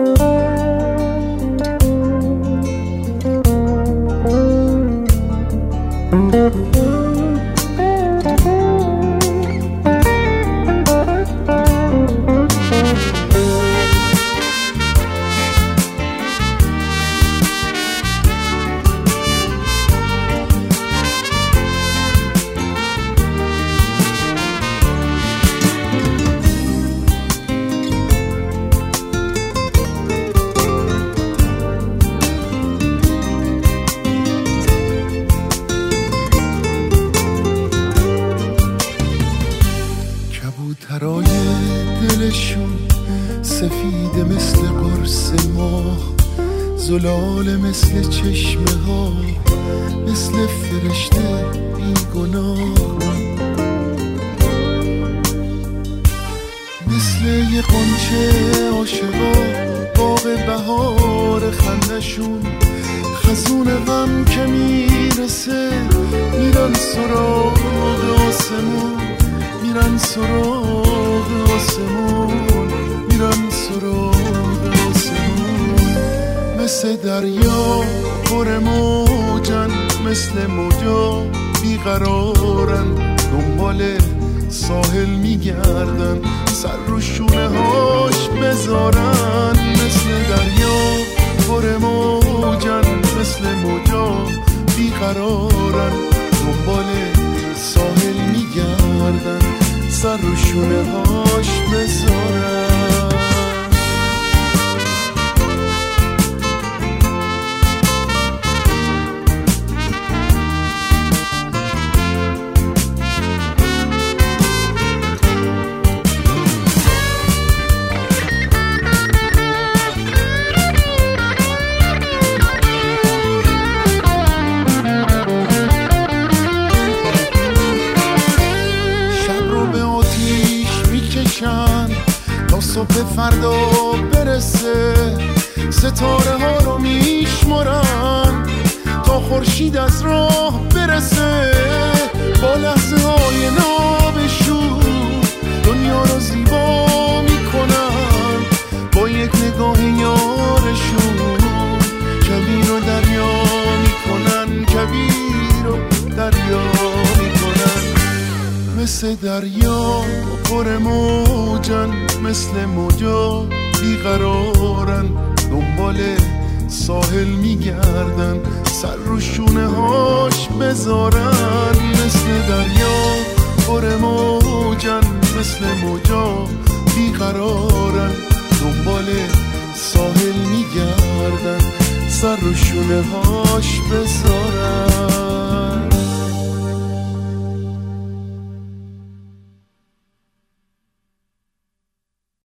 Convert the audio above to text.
کبوترای دلشون سفیده مثل قرص ماه، زلال مثل چشمه ها، مثل فرشته بی گناه، مثل یه قنچه عاشقا باغ بهار خندشون، خزون غم که میرسه میرن سراغ آسمون، میرن سراغ آسمون، میرن سراغ آسمون. مثل دریا پر موجن، مثل موجا بیقرارن، دنبال ساحل میگردن سر رو شونه هاش بذارن. مثل دریا پر موجن، مثل موجا بیقرارن، دنبال ساحل میگردن سر رو شونه هاش بذارن. تا صبح فردا برسه، ستاره ها رو میشمارن تا خورشید از راه برسه. با لحظه های نابشور دنیا رو زیبا میکنن، با یک نگاه یارشون کویر رو دریا میکنن، کویر رو دریا میکنن. مثل دریا پر موجن، مثل موجا بیقرارن، دنبال ساحل میگردن سر رو شونه هاش بذارن. مثل دریا پر موجن، مثل موجا بیقرارن، دنبال ساحل میگردن سر رو شونه هاش بذارن.